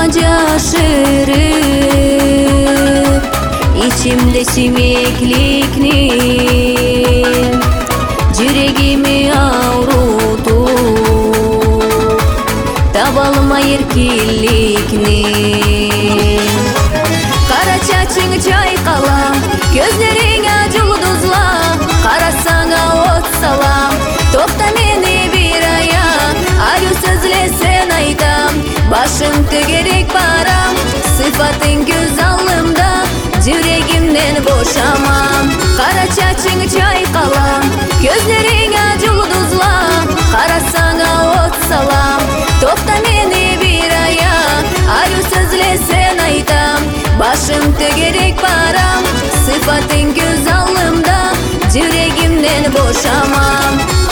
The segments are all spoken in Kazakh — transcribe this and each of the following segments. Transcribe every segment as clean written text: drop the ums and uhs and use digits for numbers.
жашырып, içimde simeklikni жүрегimi аурутуп, таба алмай эркинликни. Кара чачың чайкала, көзлериңе жулдузла, карасаңа от салам. Токта мени бир ая, аю сөзлесен айтам, башым төгерек барам. Сыфатың көз алдымда, жүрегимден бошамам. Кара чачың чайкала, көзлериңе жулдузла, карасаңа от салам. Токта мени бир ая, аю сөзлесен айтам, башым төгерек барам. Сыфатың көз алдымда, жүрегимден бошамам.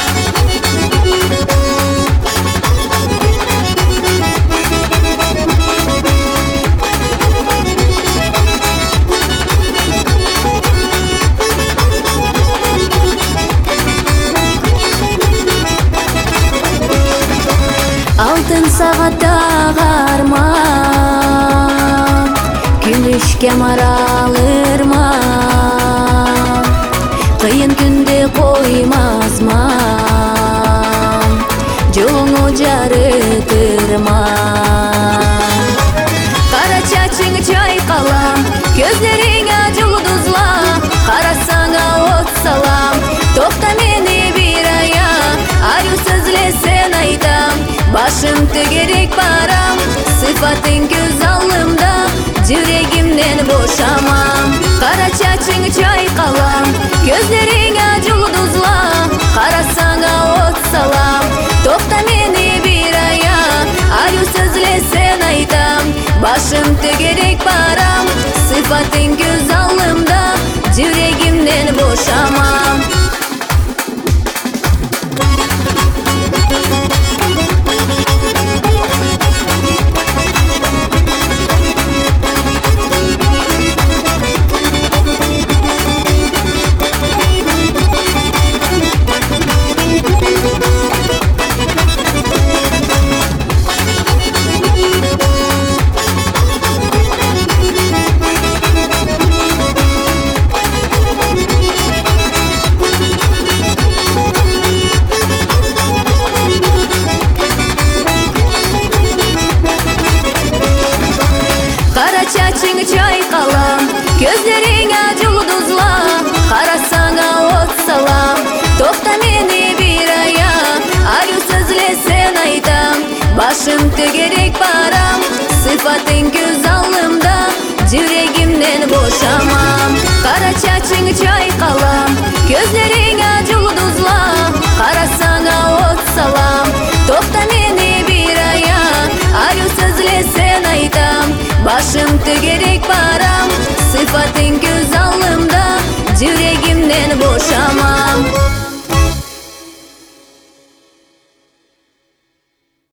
Алтын сағаттағы арман, күмүшке марал ырман, кыйын күндө коймазман, жолуңу жарытырман. Кара чачың чайкала, көзлериңе жулдузла, карасаңа от салам. Токта мени бир ая, аю сөзлесен айтам, башым төгерек барам. Сыфатың көз алдымда, жүрегимден бошамам. Кара чачың чайкала, көзлериңе жулдузла, карасаңа от салам. Токта мени бир ая, аю сөзлесен айтам, башым төгерек барам. Сыфатың көз алдымда, жүрегимден бошамам. Чачың чайкала, көзлериңе жулдузла, карасаңа от салам. Токта мени бир ая, аю сөзлесен айтам, башым төгерек барам. Сыфатың көз алдымда, жүрегимден бошамам. Кара чачың чайкала, көзлериңе жулдузла, карасаңа от салам. Токта мени бир ая, аю сөзлесен айтам, башым төгерек барам. Сыфатың көз алдымда, жүрегимден бошамам.